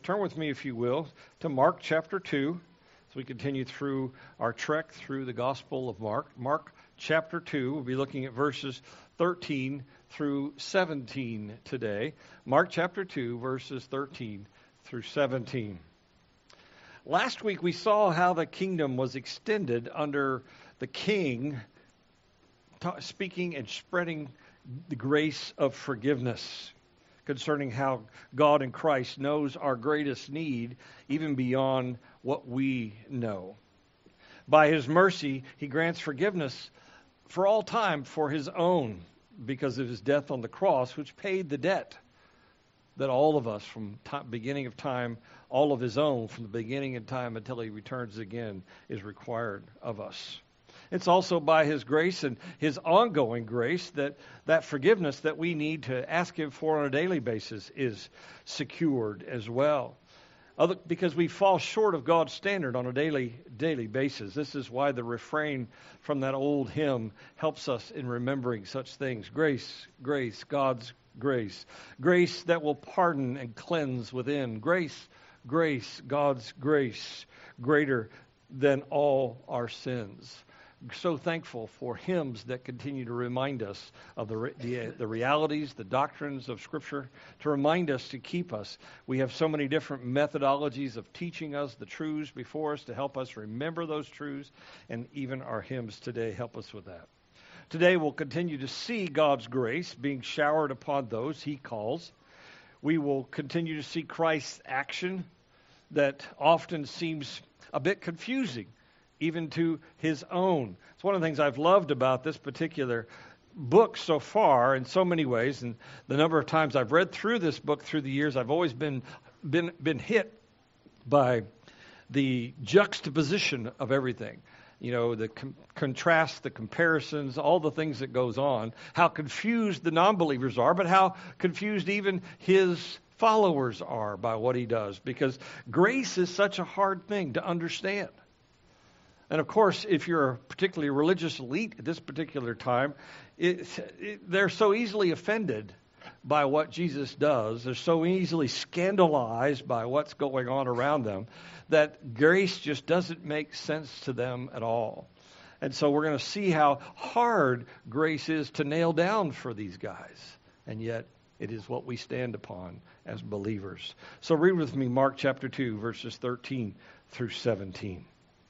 Turn with me, if you will, to Mark chapter 2 as we continue through our trek through the Gospel of Mark. Mark chapter 2, we'll be looking at verses 13 through 17 today. Mark chapter 2, verses 13 through 17. Last week we saw how the kingdom was extended under the king speaking and spreading the grace of forgiveness, concerning how God in Christ knows our greatest need, even beyond what we know. By His mercy, He grants forgiveness for all time for His own, because of His death on the cross, which paid the debt that all of us from beginning of time, all of His own, from the beginning of time until He returns again, is required of us. It's also by His grace and His ongoing grace that forgiveness that we need to ask Him for on a daily basis is secured as well. Because we fall short of God's standard on a daily basis. This is why the refrain from that old hymn helps us in remembering such things. Grace, grace, God's grace. Grace that will pardon and cleanse within. Grace, grace, God's grace, greater than all our sins. So thankful for hymns that continue to remind us of the realities, the doctrines of Scripture, to remind us, to keep us. We have so many different methodologies of teaching us the truths before us to help us remember those truths, and even our hymns today help us with that. Today we'll continue to see God's grace being showered upon those He calls. We will continue to see Christ's action that often seems a bit confusing, even to His own. It's one of the things I've loved about this particular book so far in so many ways, and the number of times I've read through this book through the years, I've always been hit by the juxtaposition of everything. You know, the contrast, the comparisons, all the things that goes on, how confused the non-believers are, but how confused even His followers are by what He does, because grace is such a hard thing to understand. And of course, if you're a particularly religious elite at this particular time, they're so easily offended by what Jesus does. They're so easily scandalized by what's going on around them that grace just doesn't make sense to them at all. And so we're going to see how hard grace is to nail down for these guys. And yet, it is what we stand upon as believers. So read with me Mark chapter 2, verses 13 through 17.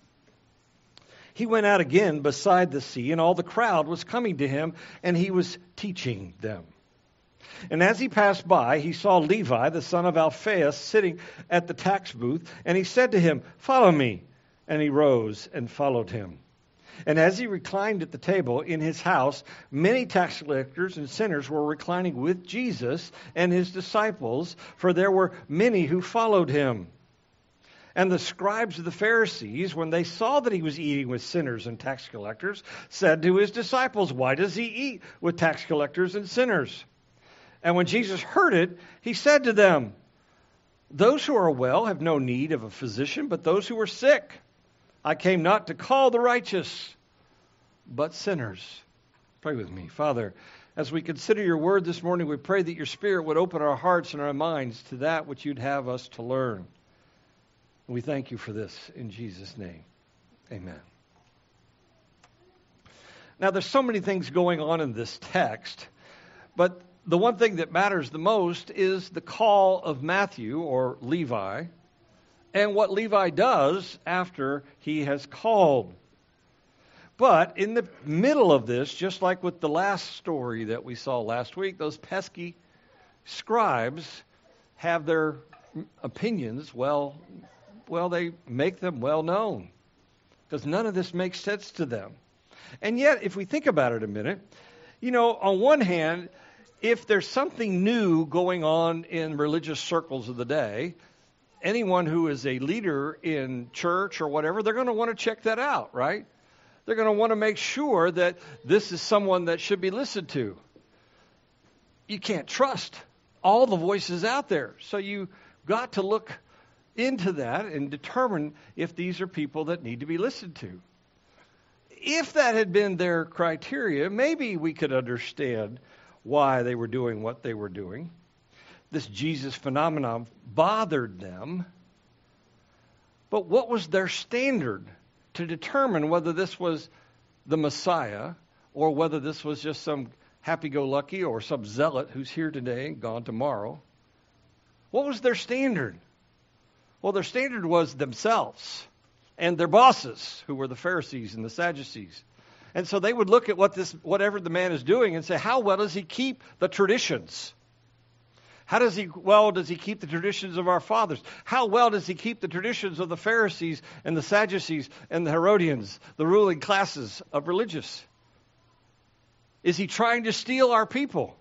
He went out again beside the sea, and all the crowd was coming to Him, and He was teaching them. And as He passed by, He saw Levi, the son of Alphaeus, sitting at the tax booth, and He said to him, "Follow me." And he rose and followed Him. And as He reclined at the table in His house, many tax collectors and sinners were reclining with Jesus and His disciples, for there were many who followed Him. And the scribes of the Pharisees, when they saw that He was eating with sinners and tax collectors, said to His disciples, "Why does He eat with tax collectors and sinners?" And when Jesus heard it, He said to them, "Those who are well have no need of a physician, but those who are sick. I came not to call the righteous, but sinners." Pray with me. Father, as we consider Your word this morning, we pray that Your Spirit would open our hearts and our minds to that which You'd have us to learn. We thank You for this in Jesus' name. Amen. Now, there's so many things going on in this text, but the one thing that matters the most is the call of Matthew, or Levi, and what Levi does after he has called. But in the middle of this, just like with the last story that we saw last week, those pesky scribes have their opinions, they make them well known, because none of this makes sense to them. And yet, if we think about it a minute, on one hand, if there's something new going on in religious circles of the day, anyone who is a leader in church or whatever, they're going to want to check that out, right? They're going to want to make sure that this is someone that should be listened to. You can't trust all the voices out there, so you got to look into that and determine if these are people that need to be listened to. If that had been their criteria, maybe we could understand why they were doing what they were doing. this Jesus phenomenon bothered them. But what was their standard to determine whether this was the Messiah or whether this was just some happy-go-lucky or some zealot who's here today and gone tomorrow? What was their standard? Well, their standard was themselves and their bosses, who were the Pharisees and the Sadducees. And so they would look at whatever the man is doing and say, how well does he keep the traditions? How does he keep the traditions of our fathers? How well does he keep the traditions of the Pharisees and the Sadducees and the Herodians, the ruling classes of religious? Is he trying to steal our people?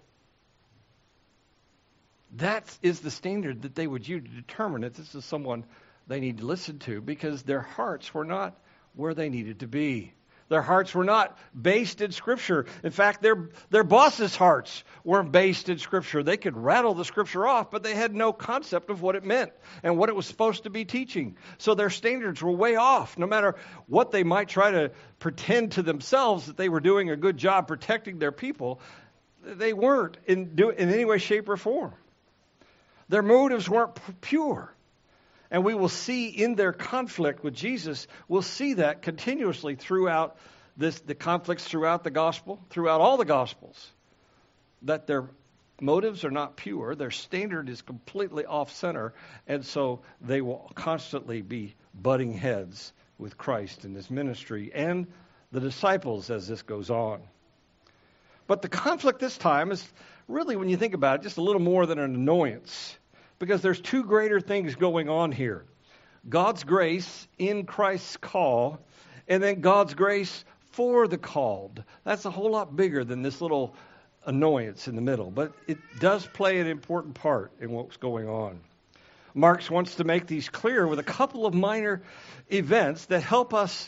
That is the standard that they would use to determine if this is someone they need to listen to, because their hearts were not where they needed to be. Their hearts were not based in Scripture. In fact, their bosses' hearts weren't based in Scripture. They could rattle the Scripture off, but they had no concept of what it meant and what it was supposed to be teaching. So their standards were way off. No matter what they might try to pretend to themselves that they were doing a good job protecting their people, they weren't in any way, shape, or form. Their motives weren't pure. And we will see in their conflict with Jesus, we'll see that continuously throughout the conflicts throughout the gospel, throughout all the gospels, that their motives are not pure, their standard is completely off center, and so they will constantly be butting heads with Christ in his ministry and the disciples as this goes on. But the conflict this time is really, when you think about it, just a little more than an annoyance. Because there's two greater things going on here. God's grace in Christ's call, and then God's grace for the called. That's a whole lot bigger than this little annoyance in the middle. But it does play an important part in what's going on. Mark wants to make these clear with a couple of minor events that help us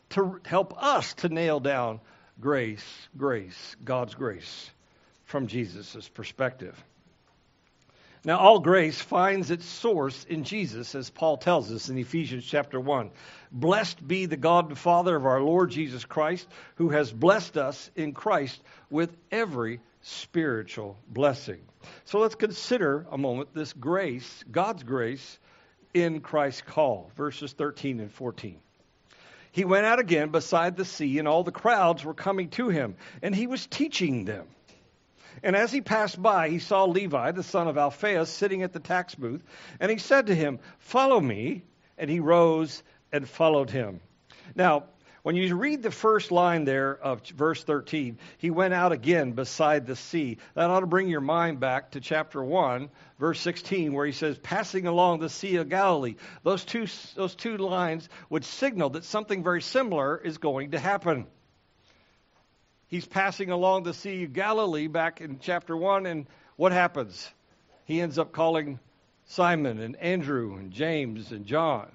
to nail down grace, God's grace from Jesus' perspective. Now, all grace finds its source in Jesus, as Paul tells us in Ephesians chapter 1. Blessed be the God and Father of our Lord Jesus Christ, who has blessed us in Christ with every spiritual blessing. So let's consider a moment this grace, God's grace, in Christ's call, verses 13 and 14. He went out again beside the sea, and all the crowds were coming to him, and he was teaching them. And as he passed by, he saw Levi, the son of Alphaeus, sitting at the tax booth. And he said to him, "Follow me." And he rose and followed him. Now, when you read the first line there of verse 13, he went out again beside the sea. That ought to bring your mind back to chapter 1, verse 16, where he says, passing along the Sea of Galilee. Those two lines would signal that something very similar is going to happen. He's passing along the Sea of Galilee back in chapter 1, and what happens? He ends up calling Simon and Andrew and James and John.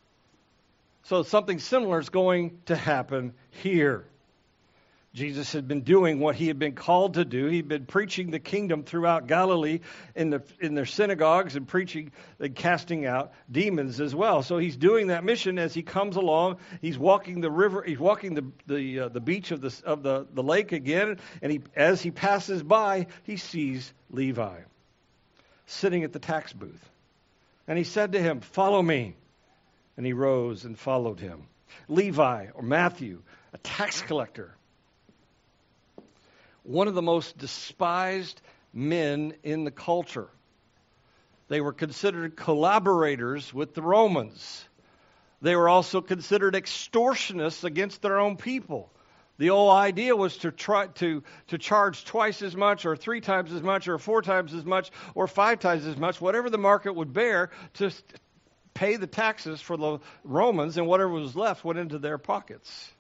So something similar is going to happen here. Jesus had been doing what he had been called to do. He'd been preaching the kingdom throughout Galilee in their synagogues and preaching and casting out demons as well. So he's doing that mission as he comes along. He's walking the river. He's walking the beach of the lake again. And as he passes by, he sees Levi sitting at the tax booth. And he said to him, "Follow me." And he rose and followed him. Levi, or Matthew, a tax collector. One of the most despised men in the culture. They were considered collaborators with the Romans. They were also considered extortionists against their own people. The whole idea was to try to charge twice as much, or 3 times as much, or 4 times as much, or 5 times as much, whatever the market would bear, to pay the taxes for the Romans, and whatever was left went into their pockets.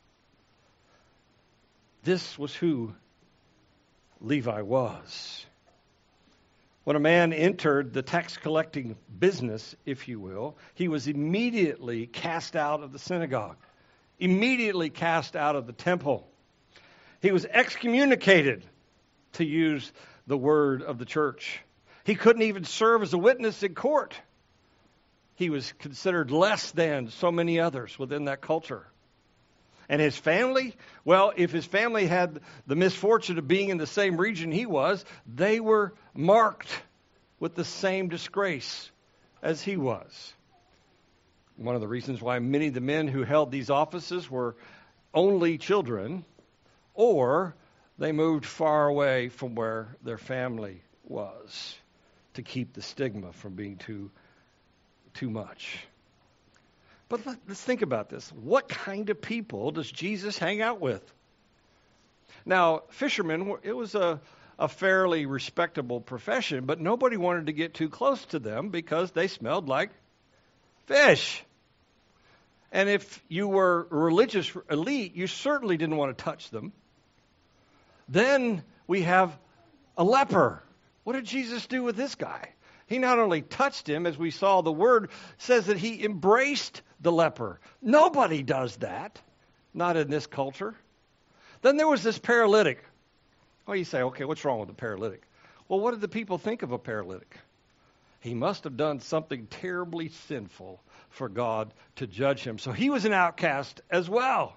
This was who Levi was. When a man entered the tax collecting business, if you will, he was immediately cast out of the synagogue, immediately cast out of the temple. He was excommunicated, to use the word of the church. He couldn't even serve as a witness in court. He was considered less than so many others within that culture. And his family, well, if his family had the misfortune of being in the same region he was, they were marked with the same disgrace as he was. One of the reasons why many of the men who held these offices were only children, or they moved far away from where their family was to keep the stigma from being too much. But let's think about this. What kind of people does Jesus hang out with? Now, fishermen, it was a fairly respectable profession, but nobody wanted to get too close to them because they smelled like fish. And if you were a religious elite, you certainly didn't want to touch them. Then we have a leper. What did Jesus do with this guy? He not only touched him, as we saw, the word says that he embraced the leper. Nobody does that, not in this culture. Then there was this paralytic. Well, you say, okay, what's wrong with the paralytic? Well, what did the people think of a paralytic? He must have done something terribly sinful for God to judge him. So he was an outcast as well.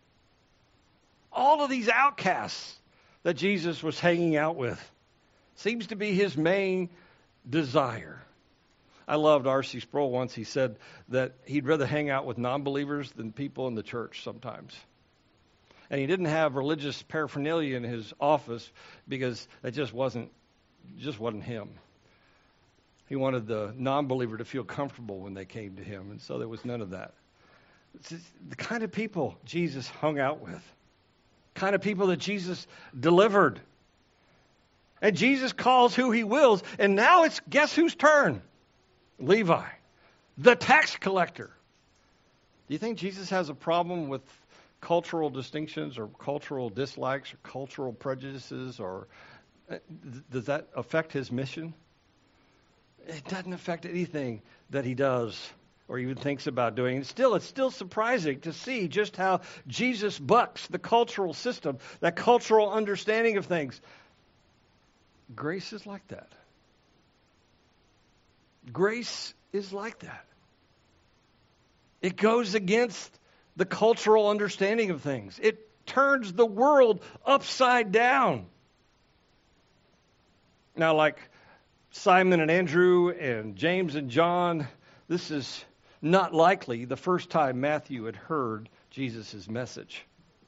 All of these outcasts that Jesus was hanging out with seems to be his main desire. I loved R.C. Sproul once. He said that he'd rather hang out with non-believers than people in the church sometimes. And he didn't have religious paraphernalia in his office because it just wasn't him. He wanted the non-believer to feel comfortable when they came to him, and so there was none of that. It's the kind of people Jesus hung out with, kind of people that Jesus delivered. And Jesus calls who he wills, and now it's guess whose turn? Levi, the tax collector. Do you think Jesus has a problem with cultural distinctions or cultural dislikes or cultural prejudices, or does that affect his mission? It doesn't affect anything that he does or even thinks about doing. And still, it's still surprising to see just how Jesus bucks the cultural system, that cultural understanding of things. Grace is like that. Grace is like that. It goes against the cultural understanding of things. It turns the world upside down. Now, like Simon and Andrew and James and John, this is not likely the first time Matthew had heard Jesus' message.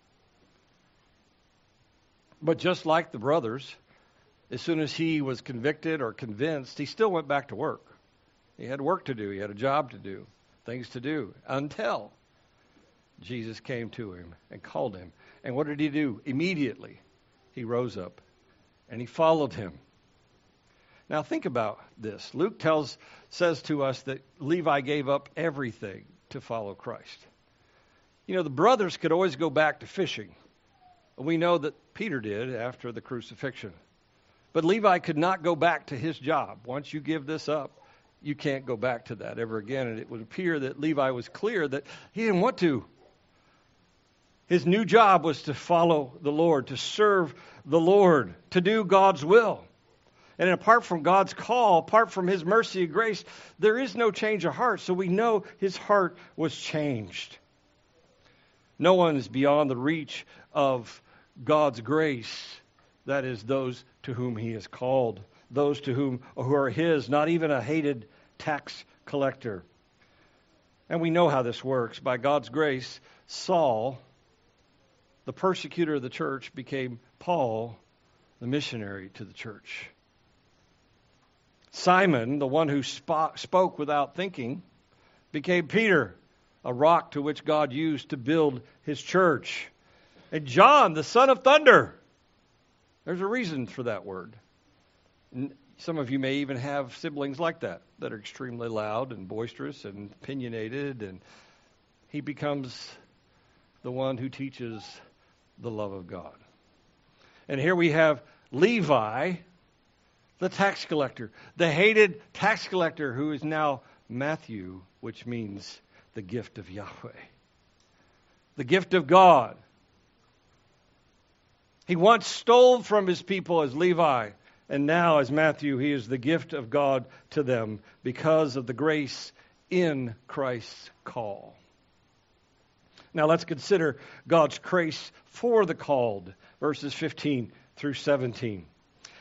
But just like the brothers, as soon as he was convicted or convinced, he still went back to work. He had work to do. He had a job to do, things to do, until Jesus came to him and called him. And what did he do? Immediately, he rose up and he followed him. Now think about this. Luke says to us that Levi gave up everything to follow Christ. You know, the brothers could always go back to fishing. We know that Peter did after the crucifixion. But Levi could not go back to his job. Once you give this up, you can't go back to that ever again. And it would appear that Levi was clear that he didn't want to. His new job was to follow the Lord, to serve the Lord, to do God's will. And apart from God's call, apart from his mercy and grace, there is no change of heart. So we know his heart was changed. No one is beyond the reach of God's grace. That is, those to whom he has called, those who are his, not even a hated tax collector. And we know how this works. By God's grace, Saul, the persecutor of the church, became Paul, the missionary to the church. Simon, the one who spoke without thinking, became Peter, a rock to which God used to build his church. And John, the son of thunder. There's a reason for that word. Some of you may even have siblings like that are extremely loud and boisterous and opinionated, and he becomes the one who teaches the love of God. And here we have Levi, the tax collector, the hated tax collector, who is now Matthew, which means the gift of Yahweh, the gift of God. He once stole from his people as Levi, and now as Matthew, he is the gift of God to them because of the grace in Christ's call. Now let's consider God's grace for the called, verses 15 through 17.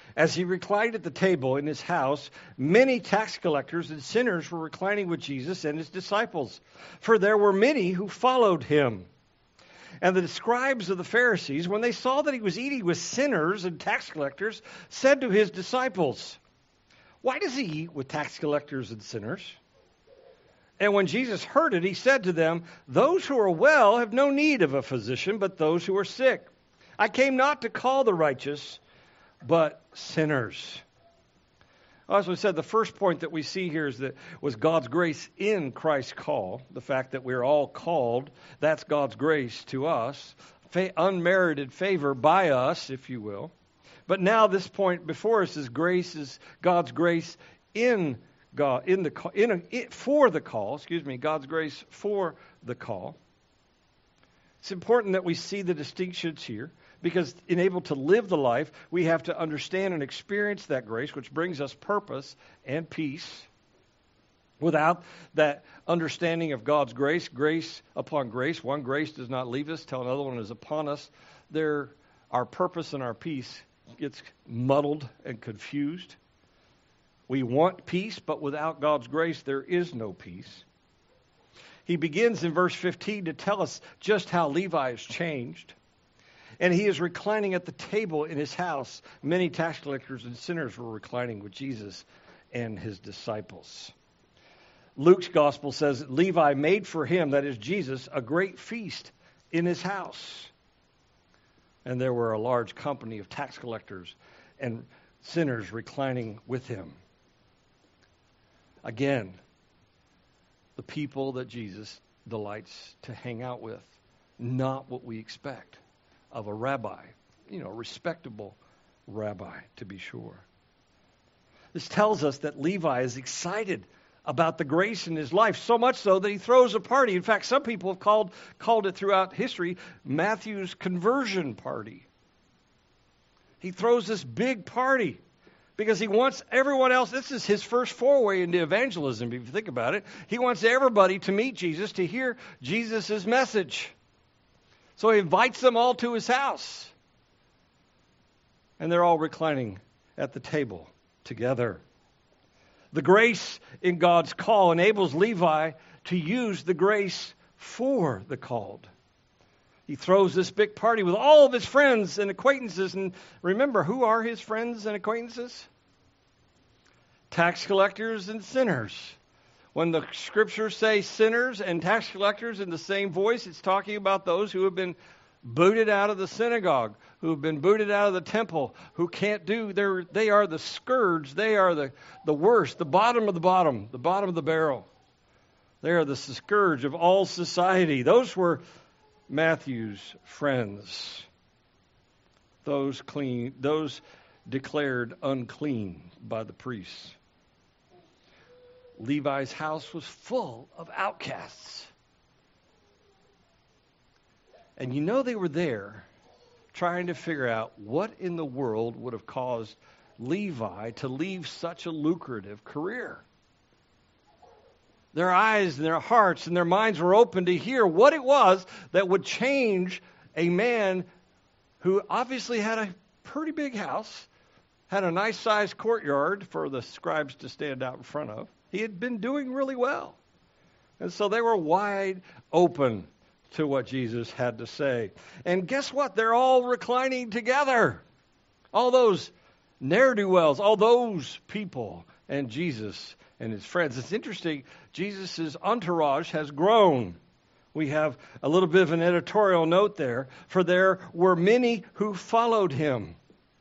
As he reclined at the table in his house, many tax collectors and sinners were reclining with Jesus and his disciples, for there were many who followed him. And the scribes of the Pharisees, when they saw that he was eating with sinners and tax collectors, said to his disciples, "Why does he eat with tax collectors and sinners?" And when Jesus heard it, he said to them, "Those who are well have no need of a physician, but those who are sick. I came not to call the righteous, but sinners." As we said, the first point that we see here is that was God's grace in Christ's call. The fact that we're all called, that's God's grace to us. Unmerited favor by us, if you will. But now this point before us is God's grace in God for the call. God's grace for the call. It's important that we see the distinctions here, because in able to live the life, we have to understand and experience that grace, which brings us purpose and peace. Without that understanding of God's grace, grace upon grace, one grace does not leave us till another one is upon us. Our purpose and our peace gets muddled and confused. We want peace, but without God's grace, there is no peace. He begins in verse 15 to tell us just how Levi has changed. And he is reclining at the table in his house. Many tax collectors and sinners were reclining with Jesus and his disciples. Luke's gospel says that Levi made for him, that is Jesus, a great feast in his house. And there were a large company of tax collectors and sinners reclining with him. Again, the people that Jesus delights to hang out with, not what we expect of a rabbi, a respectable rabbi, to be sure. This tells us that Levi is excited about the grace in his life, so much so that he throws a party. In fact, some people have called it throughout history Matthew's conversion party. He throws this big party because he wants everyone else. This is his first foray into evangelism, if you think about it. He wants everybody to meet Jesus, to hear Jesus' message. So he invites them all to his house. And they're all reclining at the table together. The grace in God's call enables Levi to use the grace for the called. He throws this big party with all of his friends and acquaintances. And remember, who are his friends and acquaintances? Tax collectors and sinners. When the scriptures say sinners and tax collectors in the same voice, it's talking about those who have been booted out of the synagogue, who have been booted out of the temple, who can't do, they are the scourge, they are the worst, the bottom of the bottom, the bottom of the barrel. They are the scourge of all society. Those were Matthew's friends. Those declared unclean by the priests. Levi's house was full of outcasts. And they were there trying to figure out what in the world would have caused Levi to leave such a lucrative career. Their eyes and their hearts and their minds were open to hear what it was that would change a man who obviously had a pretty big house, had a nice-sized courtyard for the scribes to stand out in front of. He had been doing really well. And so they were wide open to what Jesus had to say. And guess what? They're all reclining together. All those ne'er-do-wells, all those people, and Jesus and his friends. It's interesting, Jesus' entourage has grown. We have a little bit of an editorial note there. For there were many who followed him.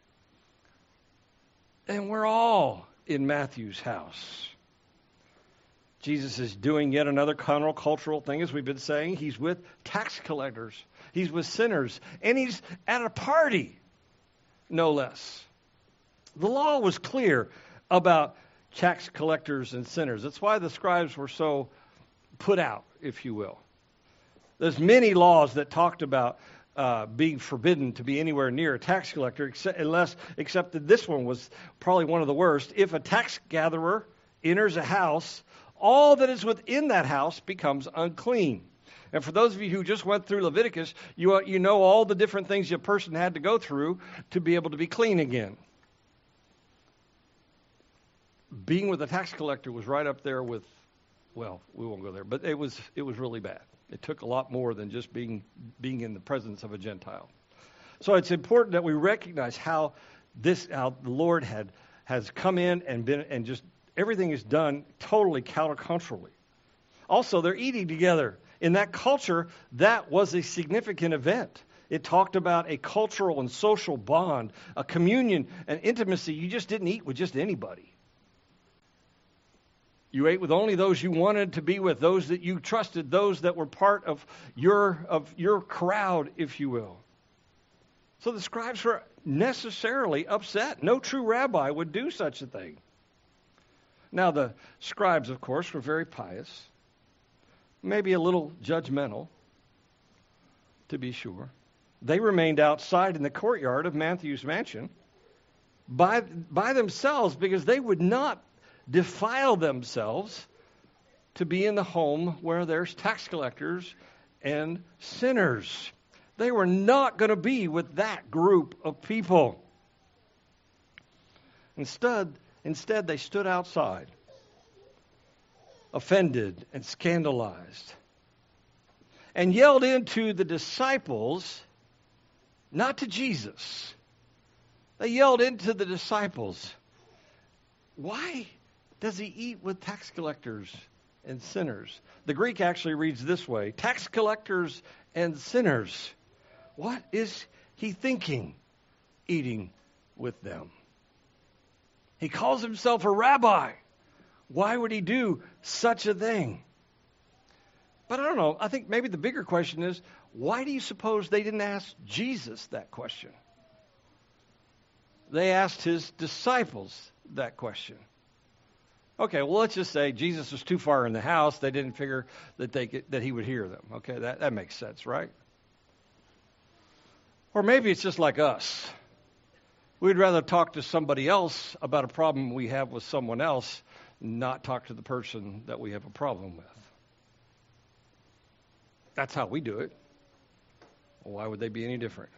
And we're all in Matthew's house. Jesus is doing yet another countercultural thing, as we've been saying. He's with tax collectors. He's with sinners. And he's at a party, no less. The law was clear about tax collectors and sinners. That's why the scribes were so put out, if you will. There's many laws that talked about being forbidden to be anywhere near a tax collector, except that this one was probably one of the worst. If a tax gatherer enters a house, all that is within that house becomes unclean. And for those of you who just went through Leviticus, you know all the different things a person had to go through to be able to be clean again. being with a tax collector was right up there with, well, we won't go there, but it was really bad. It took a lot more than just being in the presence of a Gentile. So it's important that we recognize how the Lord has come in and just everything is done totally counterculturally. Also, they're eating together. In that culture, that was a significant event. It talked about a cultural and social bond, a communion, an intimacy. You just didn't eat with just anybody. You ate with only those you wanted to be with, those that you trusted, those that were part of your crowd, if you will. So the scribes were necessarily upset. No true rabbi would do such a thing. Now, the scribes, of course, were very pious, maybe a little judgmental, to be sure. They remained outside in the courtyard of Matthew's mansion by themselves because they would not defile themselves to be in the home where there's tax collectors and sinners. They were not going to be with that group of people. Instead, they stood outside, offended and scandalized, and yelled into the disciples, not to Jesus. They yelled into the disciples, "Why does he eat with tax collectors and sinners?" The Greek actually reads this way, tax collectors and sinners. What is he thinking, eating with them? He calls himself a rabbi. Why would he do such a thing? But I don't know. I think maybe the bigger question is, why do you suppose they didn't ask Jesus that question? They asked his disciples that question. Okay, well, let's just say Jesus was too far in the house. They didn't figure that he would hear them. Okay, that makes sense, right? Or maybe it's just like us. We'd rather talk to somebody else about a problem we have with someone else, not talk to the person that we have a problem with. That's how we do it. Why would they be any different?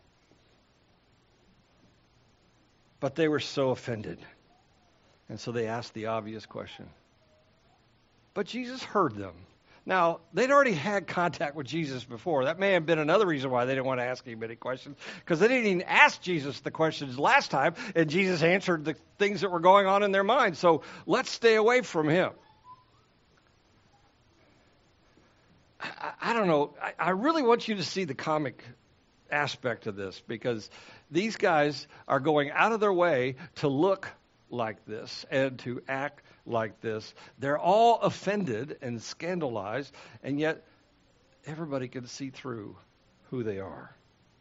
But they were so offended. And so they asked the obvious question. But Jesus heard them. Now, they'd already had contact with Jesus before. That may have been another reason why they didn't want to ask him any questions, because they didn't even ask Jesus the questions last time, and Jesus answered the things that were going on in their minds. So let's stay away from him. I don't know. I really want you to see the comic aspect of this, because these guys are going out of their way to look like this and to act like this. They're all offended and scandalized, and yet everybody can see through who they are.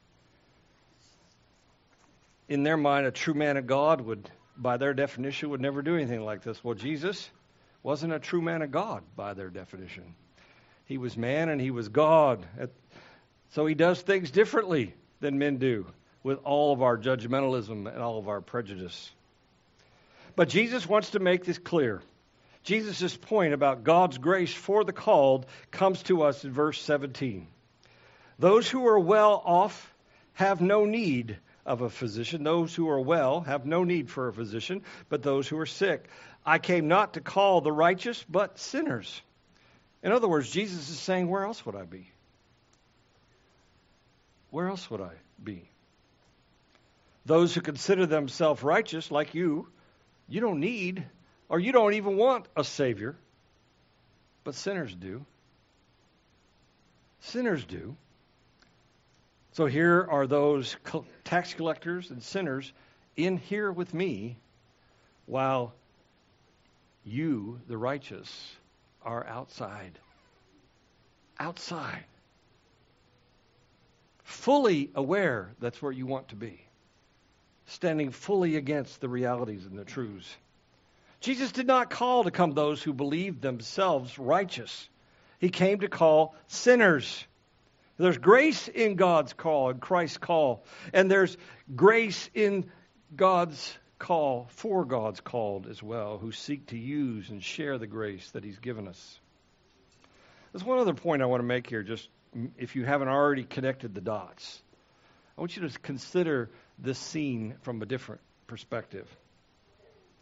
In their mind, a true man of God would, by their definition, would never do anything like this. Well, Jesus wasn't a true man of God by their definition. He was man and he was God. So he does things differently than men do, with all of our judgmentalism and all of our prejudice. But Jesus wants to make this clear. Jesus' point about God's grace for the called comes to us in verse 17. Those who are well off have no need of a physician. Those who are well have no need for a physician, but those who are sick. I came not to call the righteous, but sinners. In other words, Jesus is saying, where else would I be? Where else would I be? Those who consider themselves righteous, like you don't need, or you don't even want a Savior. But sinners do. Sinners do. So here are those tax collectors and sinners in here with me, while you, the righteous, are outside. Outside. Fully aware that's where you want to be. Standing fully against the realities and the truths. Jesus did not call to come those who believed themselves righteous. He came to call sinners. There's grace in God's call, in Christ's call. And there's grace in God's call, for God's called as well, who seek to use and share the grace that he's given us. There's one other point I want to make here, just if you haven't already connected the dots. I want you to consider this scene from a different perspective.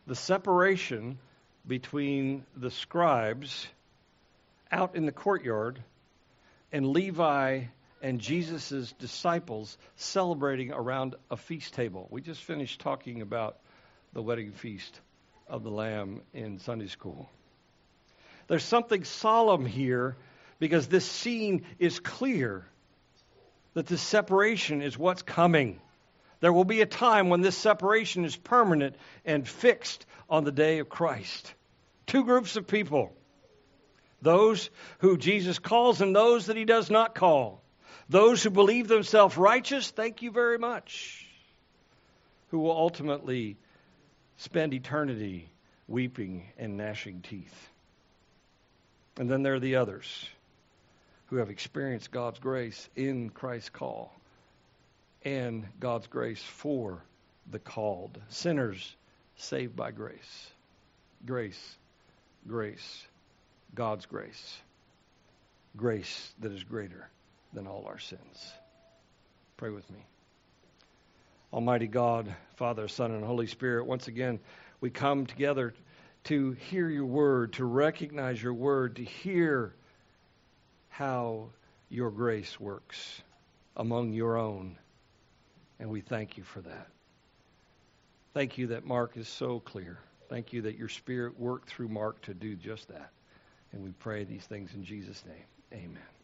the separation between the scribes out in the courtyard and Levi and Jesus' disciples celebrating around a feast table. We just finished talking about the wedding feast of the Lamb in Sunday school. There's something solemn here because this scene is clear that this separation is what's coming. There will be a time when this separation is permanent and fixed on the day of Christ. Two groups of people. Those who Jesus calls and those that he does not call. Those who believe themselves righteous, thank you very much, who will ultimately spend eternity weeping and gnashing teeth. And then there are the others who have experienced God's grace in Christ's call and God's grace for the called. Sinners saved by grace. Grace, grace, God's grace. Grace that is greater than all our sins. Pray with me. Almighty God, Father, Son, and Holy Spirit, once again, we come together to hear your word, to recognize your word, to hear how your grace works among your own. And we thank you for that. Thank you that Mark is so clear. Thank you that your Spirit worked through Mark to do just that. And we pray these things in Jesus' name. Amen.